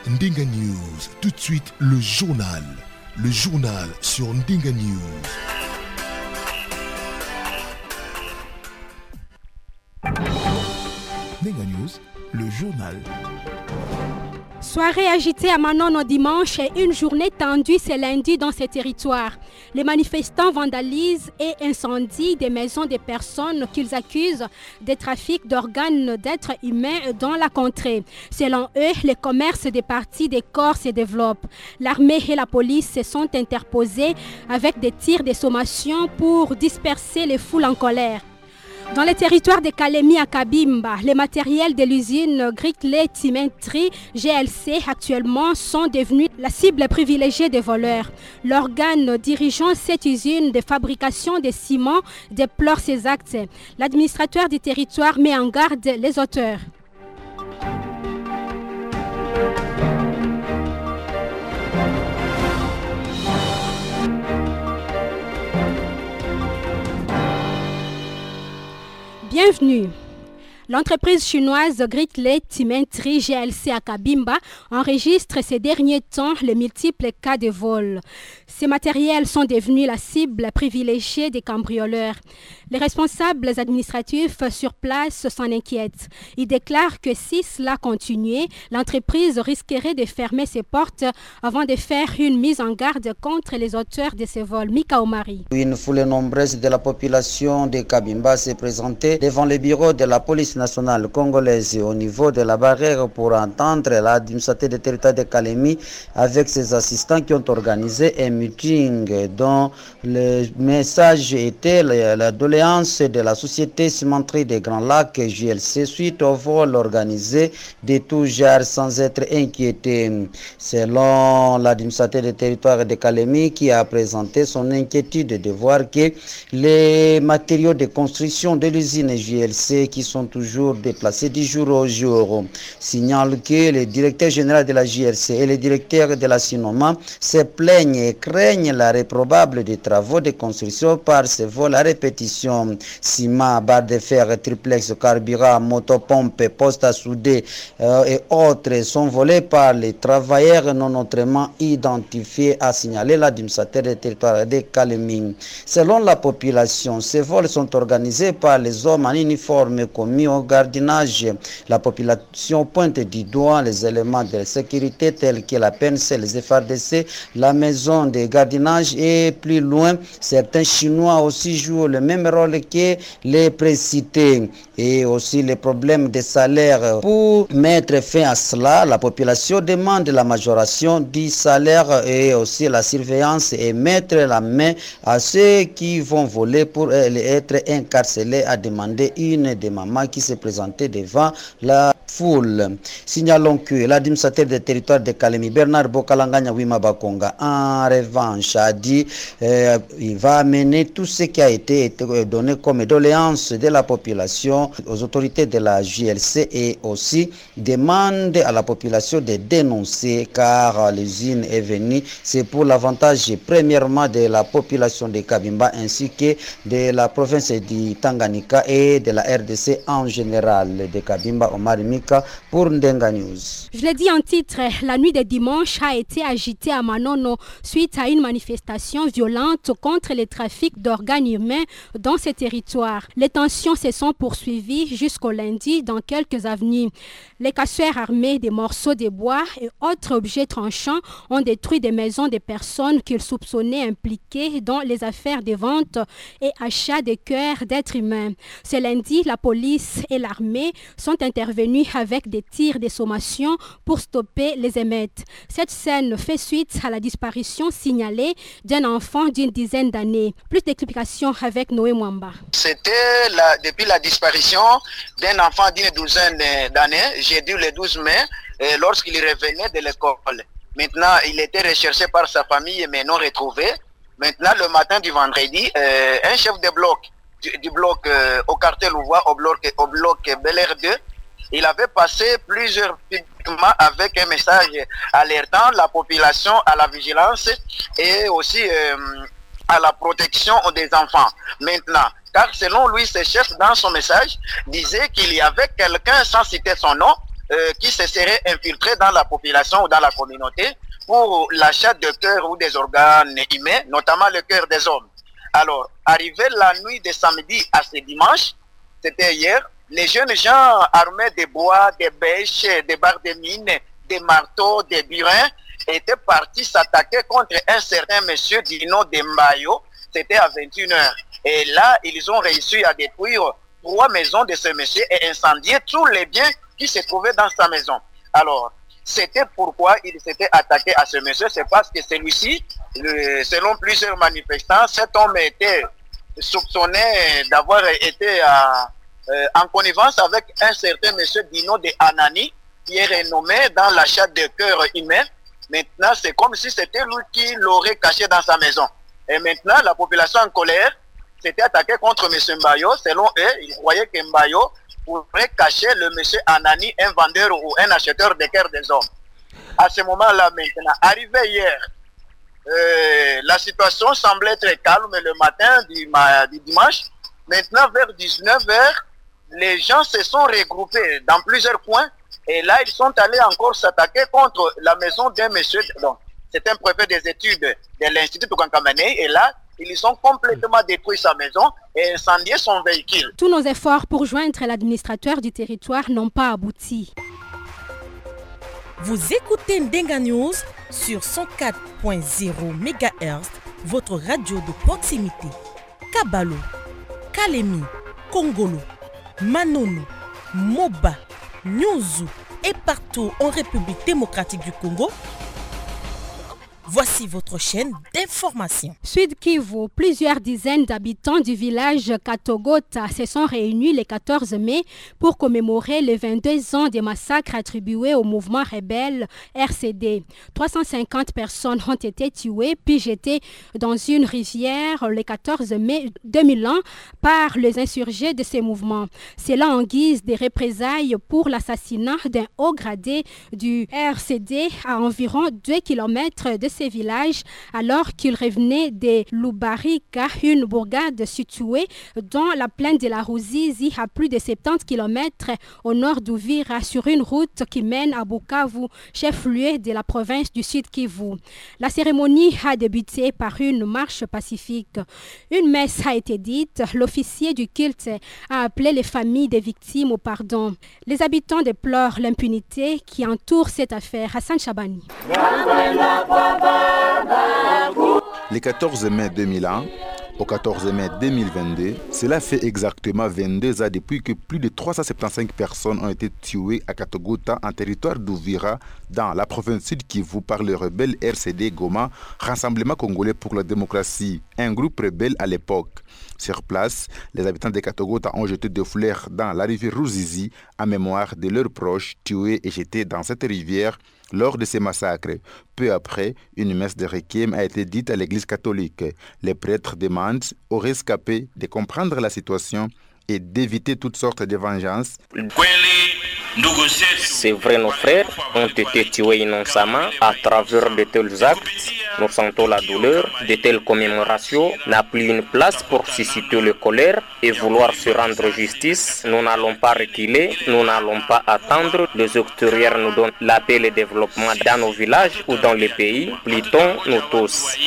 Ndinga News, tout de suite le journal sur Ndinga News. Ndinga News, le journal. Soirée agitée à Manono dimanche et une journée tendue ce lundi dans ces territoires. Les manifestants vandalisent et incendient des maisons des personnes qu'ils accusent de trafic d'organes d'êtres humains dans la contrée. Selon eux, les commerces des parties des corps se développent. L'armée et la police se sont interposés avec des tirs de sommation pour disperser les foules en colère. Dans le territoire de Kalemi à Kabimba, les matériels de l'usine Grickley Cimenterie GLC actuellement sont devenus la cible privilégiée des voleurs. L'organe dirigeant cette usine de fabrication de ciment déplore ces actes. L'administrateur du territoire met en garde les auteurs. Bienvenue. L'entreprise chinoise Grickley Cimenterie GLC à Kabimba enregistre ces derniers temps les multiples cas de vol. Ces matériels sont devenus la cible privilégiée des cambrioleurs. Les responsables administratifs sur place s'en inquiètent. Ils déclarent que si cela continuait, l'entreprise risquerait de fermer ses portes avant de faire une mise en garde contre les auteurs de ces vols. Mika Omari. Une foule nombreuse de la population de Kabimba s'est présentée devant le bureau de la police nationale congolaise au niveau de la barrière pour entendre l'administrateur du territoire de Kalemi avec ses assistants qui ont organisé un meeting dont le message était la doléance de la société cimenterie des Grands Lacs JLC suite au vol organisé de tout genre sans être inquiété. Selon l'administrateur du territoire de Kalemi qui a présenté son inquiétude de voir que les matériaux de construction de l'usine JLC qui sont toujours déplacés du jour au jour signale que le directeur général de la JLC et le directeur de la Sinoma se plaignent et craignent l'arrêt probable des travaux de construction par ces vols à répétition. Ciment, barre de fer, triplex, carburant, motopompe, poste à souder et autres sont volés par les travailleurs non autrement identifiés, a signalé l'administrateur des territoires de Kalemi. Selon la population, ces vols sont organisés par les hommes en uniforme commis au gardiennage. La population pointe du doigt les éléments de sécurité tels que la PNC, les FRDC, la maison de gardiennage et plus loin, certains Chinois aussi jouent le même rôle que les précités. Et aussi les problèmes de salaire. Pour mettre fin à cela, la population demande la majoration du salaire et aussi la surveillance et mettre la main à ceux qui vont voler pour être incarcérés, a demandé une des mamans qui s'est présentée devant la foule. Signalons que l'administrateur des territoires de Kalemi, Bernard Bokalanganya Wima Bakonga, en revanche, a dit il va amener tout ce qui a été donné comme doléance de la population aux autorités de la JLC et aussi demande à la population de dénoncer car l'usine est venue. C'est pour l'avantage premièrement de la population de Kabimba ainsi que de la province du Tanganyika et de la RDC en général. De Kabimba, Omar Mika pour Ndenga News. Je l'ai dit en titre, la nuit de dimanche a été agitée à Manono suite à une manifestation violente contre le trafic d'organes humains dans ces territoires. Les tensions se sont poursuivies jusqu'au lundi dans quelques avenues. Les casseurs armés des morceaux de bois et autres objets tranchants ont détruit des maisons des personnes qu'ils soupçonnaient impliquées dans les affaires de vente et achat de cœurs d'êtres humains. Ce lundi, la police et l'armée sont intervenus avec des tirs de sommation pour stopper les émeutes. Cette scène fait suite à la disparition signalée d'un enfant d'une dizaine d'années. Plus d'explications avec Noé Mwamba. C'était depuis la disparition d'un enfant d'une douzaine d'années, j'ai dit le 12 mai, lorsqu'il revenait de l'école. Maintenant, il était recherché par sa famille mais non retrouvé. Maintenant, le matin du vendredi, un chef de bloc du bloc au quartier Louvois, au bloc Bel Air 2, il avait passé plusieurs publiquement avec un message alertant la population à la vigilance et aussi à la protection des enfants. Maintenant, car selon lui, ce chef dans son message disait qu'il y avait quelqu'un, sans citer son nom, qui se seraient infiltrés dans la population ou dans la communauté pour l'achat de cœurs ou des organes humains, notamment le cœur des hommes. Alors, arrivé la nuit de samedi à ce dimanche, c'était hier, les jeunes gens armés de bois, des bêches, des barres de mine, des marteaux, des burins, étaient partis s'attaquer contre un certain monsieur du nom de Mbayo. C'était à 21h. Et là, ils ont réussi à détruire 3 maisons de ce monsieur et incendier tous les biens qui se trouvaient dans sa maison. Alors, c'était pourquoi il s'était attaqué à ce monsieur, c'est parce que celui-ci, selon plusieurs manifestants, cet homme était soupçonné d'avoir été en connivence avec un certain monsieur du nom de Anani, qui est renommé dans l'achat de cœurs humains. Maintenant, c'est comme si c'était lui qui l'aurait caché dans sa maison. Et maintenant, la population en colère s'était attaquée contre M. Mbayo. Selon eux, ils croyaient que Mbayo pourrait cacher le monsieur Anani, un vendeur ou un acheteur de cœurs des hommes. À ce moment-là, maintenant, arrivé hier, la situation semblait très calme le matin du dimanche. Maintenant, vers 19h, les gens se sont regroupés dans plusieurs coins et là, ils sont allés encore s'attaquer contre la maison d'un monsieur. Donc, c'est un préfet des études de l'Institut Toukankamene et là, ils ont complètement détruit sa maison et incendié son véhicule. Tous nos efforts pour joindre l'administrateur du territoire n'ont pas abouti. Vous écoutez Ndenga News sur 104.0 MHz, votre radio de proximité. Kabalo, Kalemi, Kongolo, Manono, Moba, Nyuzu et partout en République démocratique du Congo. Voici votre chaîne d'information. Sud Kivu, plusieurs dizaines d'habitants du village Katogota se sont réunis le 14 mai pour commémorer les 22 ans des massacres attribués au mouvement rebelle RCD. 350 personnes ont été tuées puis jetées dans une rivière le 14 mai 2001 par les insurgés de ces mouvements. Cela en guise de représailles pour l'assassinat d'un haut gradé du RCD à environ 2 km de ces villages alors qu'ils revenaient de Lubarika, une bourgade située dans la plaine de la Ruzizi à plus de 70 km au nord d'Uvira sur une route qui mène à Bukavu, chef-lieu de la province du Sud Kivu. La cérémonie a débuté par une marche pacifique. Une messe a été dite. L'officier du culte a appelé les familles des victimes au pardon. Les habitants déplorent l'impunité qui entoure cette affaire. Hassan Chabani. Le 14 mai 2001 au 14 mai 2022, cela fait exactement 22 ans depuis que plus de 375 personnes ont été tuées à Katogota en territoire d'Uvira dans la province Sud Kivu par le rebelle RCD Goma, Rassemblement Congolais pour la démocratie, un groupe rebelle à l'époque. Sur place, les habitants de Katogota ont jeté des fleurs dans la rivière Ruzizi en mémoire de leurs proches tués et jetés dans cette rivière lors de ces massacres. Peu après, une messe de requiem a été dite à l'église catholique. Les prêtres demandent aux rescapés de comprendre la situation et d'éviter toutes sortes de vengeances. C'est vrai, nos frères ont été tués innocemment à travers de tels actes. Nous sentons la douleur. De telles commémorations n'a plus une place pour susciter la colère et vouloir se rendre justice. Nous n'allons pas reculer, nous n'allons pas attendre. Les extérieurs nous donnent la paix et le développement dans nos villages ou dans les pays. Plutôt nous tous.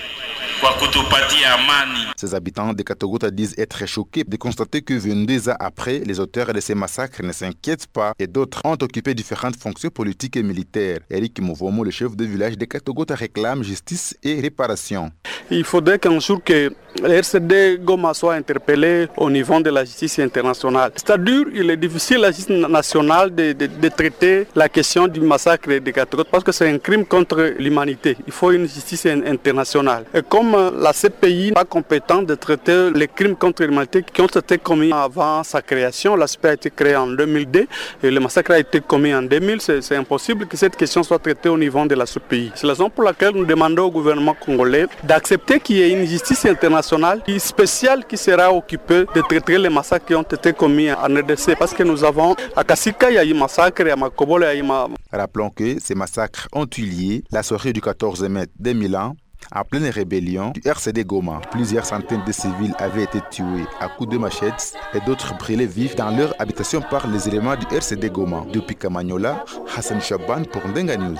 Ces habitants de Katogota disent être choqués de constater que 22 ans après, les auteurs de ces massacres ne s'inquiètent pas et d'autres ont occupé différentes fonctions politiques et militaires. Eric Mouvomo, le chef de village de Katogota, réclame justice et réparation. Il faudrait qu'un jour que le RCD Goma soit interpellé au niveau de la justice internationale. C'est-à-dire il est difficile la justice nationale de traiter la question du massacre de Katogota parce que c'est un crime contre l'humanité. Il faut une justice internationale. Et comme la CPI n'est pas compétente de traiter les crimes contre l'humanité qui ont été commis avant sa création, la CPI a été créée en 2002 et le massacre a été commis en 2000, c'est impossible que cette question soit traitée au niveau de la CPI. C'est la raison pour laquelle nous demandons au gouvernement congolais d'accepter qu'il y ait une justice internationale spéciale qui sera occupée de traiter les massacres qui ont été commis en RDC parce que nous avons à Kasika, il y a eu massacre et à Makobolo, il y a eu Rappelons que ces massacres ont eu lieu la soirée du 14 mai 2001 En pleine rébellion du RCD Goma, plusieurs centaines de civils avaient été tués à coups de machettes et d'autres brûlés vifs dans leur habitation par les éléments du RCD Goma. Depuis Kamanyola, Hassan Chaban pour Ndenga News.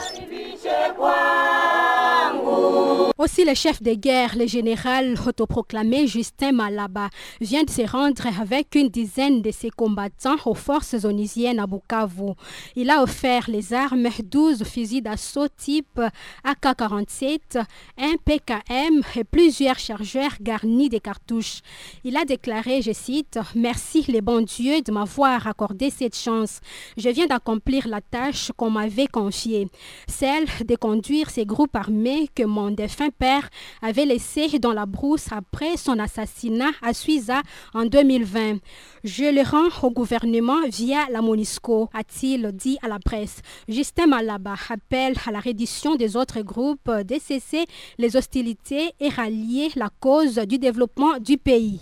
Aussi, le chef de guerre, le général autoproclamé Justin Malaba, vient de se rendre avec une dizaine de ses combattants aux forces onisiennes à Bukavu. Il a offert les armes, 12 fusils d'assaut type AK-47, un PKM et plusieurs chargeurs garnis de cartouches. Il a déclaré, je cite, « Merci les bons dieux de m'avoir accordé cette chance. Je viens d'accomplir la tâche qu'on m'avait confiée, celle de conduire ces groupes armés que mon défunt père avait laissé dans la brousse après son assassinat à Suiza en 2020. Je le rends au gouvernement via la MONUSCO, a-t-il dit à la presse. Justin Malaba appelle à la reddition des autres groupes de cesser les hostilités et rallier la cause du développement du pays.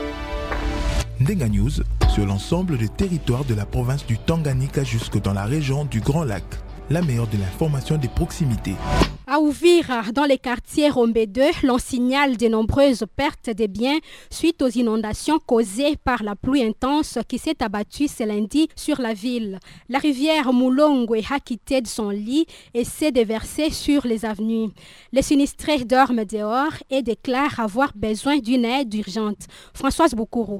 Ndenga News sur l'ensemble des territoires de la province du Tanganyika jusque dans la région du Grand Lac. La meilleure de l'information de proximité. À Uvira, dans les quartiers Rombe 2, l'on signale de nombreuses pertes de biens suite aux inondations causées par la pluie intense qui s'est abattue ce lundi sur la ville. La rivière Moulongwe a quitté de son lit et s'est déversée sur les avenues. Les sinistrés dorment dehors et déclarent avoir besoin d'une aide urgente. Françoise Boukourou.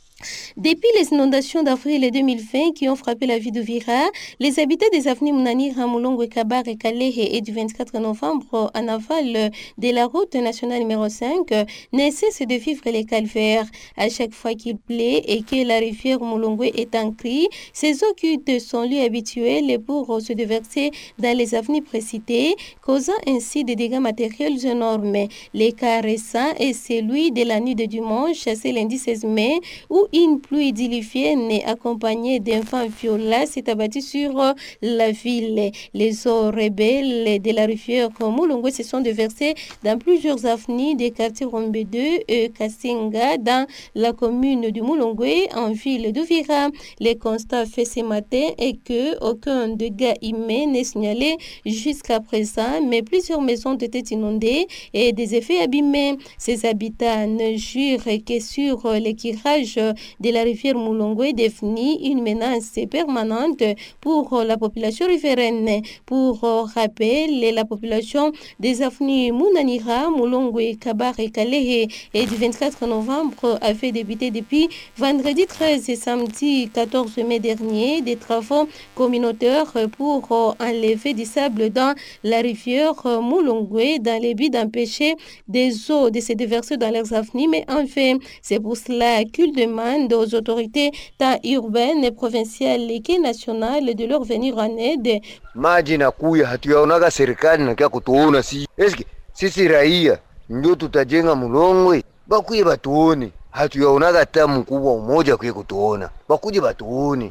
Depuis les inondations d'avril 2020 qui ont frappé la ville d'Uvira, les habitants des avenues Mounani, Ramulongo, Kabar et Kalehe et du 24 novembre en aval de la route nationale numéro 5 ne cessent de vivre les calvaires. À chaque fois qu'il plaît et que la rivière Moulongwe est en cri, ses eaux quittent son lieu habituel pour se déverser dans les avenues précitées, causant ainsi des dégâts matériels énormes. Les cas récents est celui de la nuit de dimanche, ce lundi 16 mai, où une pluie diluvienne accompagnée d'un vent violent s'est abattue sur la ville. Les eaux rebelles de la rivière Moulongwe se sont déversées dans plusieurs avenues des quartiers Rombe 2 et Kassinga dans la commune du Moulongwe en ville d'Uvira. Le constat fait ce matin est que aucun dégât humain n'est signalé jusqu'à présent, mais plusieurs maisons ont été inondées et des effets abîmés. Ces habitants ne jurent que sur l'équirage de la rivière Moulongwe définit une menace permanente pour la population riveraine. Pour rappel, la population des avenues Mounanira, Moulongwe, Kabar et Kalehe et du 24 novembre avait débuté depuis vendredi 13 et samedi 14 mai dernier des travaux communautaires pour enlever du sable dans la rivière Moulongwe dans le but d'empêcher des eaux de se déverser dans leurs avenues. Mais enfin, c'est pour cela qu'il demande aux autorités tant urbaines et provinciales et nationales de leur venir en aide. Maji na kuya hatuyaonaga serikali na kia kutuona eske sisi raia ndio tutajenga Mulongwe, bakuye batuone. Hatuyaonaga hata mkubwa mmoja kuye kutuona, bakuje batuone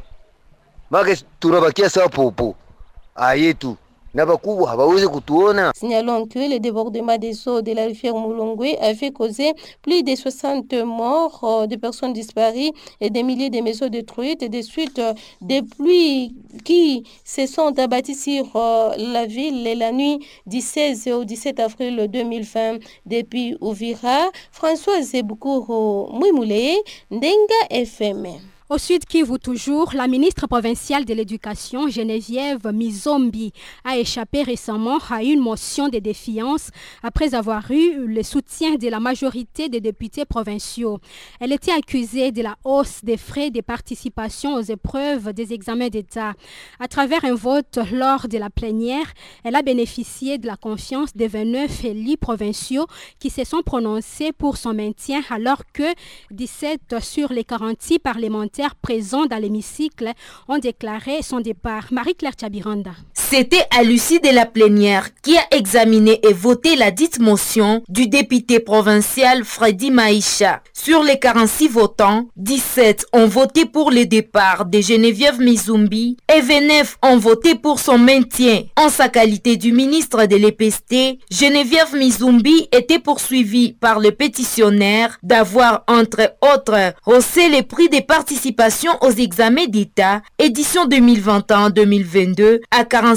make tunabakia sawa popo ayetu. Signalons que le débordement des eaux de la rivière Moulongwe avait causé plus de 60 morts, de personnes disparues et des milliers de maisons détruites des suites des pluies qui se sont abattues sur la ville la nuit du 16 au 17 avril 2020. Depuis Uvira, Françoise Boukourou Mouimoulé, Ndenga FM. Au Sud Kivu toujours, la ministre provinciale de l'Éducation, Geneviève Mizombi, a échappé récemment à une motion de défiance après avoir eu le soutien de la majorité des députés provinciaux. Elle était accusée de la hausse des frais de participation aux épreuves des examens d'État. À travers un vote lors de la plénière, elle a bénéficié de la confiance des 29 élus provinciaux qui se sont prononcés pour son maintien alors que 17 sur les 46 parlementaires présents dans l'hémicycle ont déclaré son départ. Marie-Claire Tchabiranda. C'était à l'issue de la plénière qui a examiné et voté la dite motion du député provincial Freddy Maïcha. Sur les 46 votants, 17 ont voté pour le départ de Geneviève Mizombi et 29 ont voté pour son maintien. En sa qualité du ministre de l'EPST, Geneviève Mizombi était poursuivie par le pétitionnaire d'avoir, entre autres, haussé les prix des participations aux examens d'État, édition 2021-2022, à 45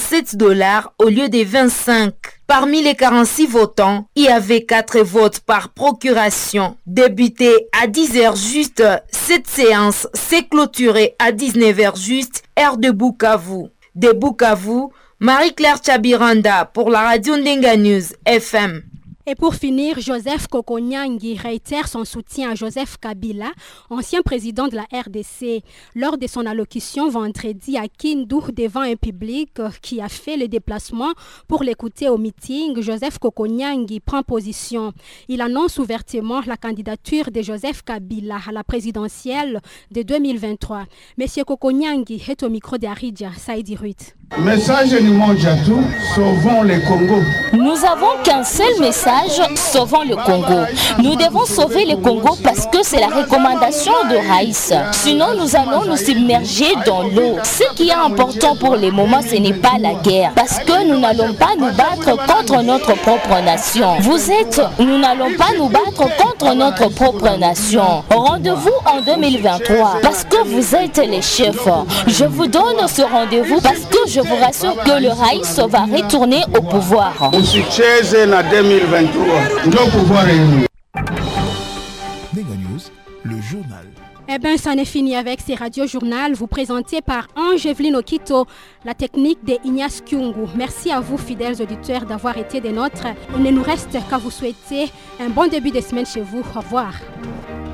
$27 au lieu des 25. Parmi les 46 votants, il y avait 4 votes par procuration. Débuté à 10h juste, cette séance s'est clôturée à 19h juste, heure de Bukavu. De Bukavu, Marie-Claire Chabiranda pour la radio Ndenga News FM. Et pour finir, Joseph Kokonyangi réitère son soutien à Joseph Kabila, ancien président de la RDC. Lors de son allocution vendredi à Kindu devant un public qui a fait le déplacement pour l'écouter au meeting, Joseph Kokonyangi prend position. Il annonce ouvertement la candidature de Joseph Kabila à la présidentielle de 2023. Monsieur Kokonyangi est au micro d'Aridja Saïdi Ruit. Message du monde à tout, sauvons le Congo. Nous avons qu'un seul message, sauvons le Congo. Nous devons sauver le Congo parce que c'est la recommandation de Raïs. Sinon, nous allons nous submerger dans l'eau. Ce qui est important pour le moment, ce n'est pas la guerre. Parce que nous n'allons pas nous battre contre notre propre nation. Nous n'allons pas nous battre contre notre propre nation. Rendez-vous en 2023 parce que vous êtes les chefs. Je vous donne ce rendez-vous parce que je vous rassure que le Raïs va retourner au pouvoir. Le 2023. Nos pouvoirs réunis. Ndenga News, le journal. Eh bien, ça n'est fini avec ces radios-journal, vous présentés par Ange Evelyne Okito, la technique de Ignace Kyungu. Merci à vous, fidèles auditeurs, d'avoir été des nôtres. Il ne nous reste qu'à vous souhaiter un bon début de semaine chez vous. Au revoir.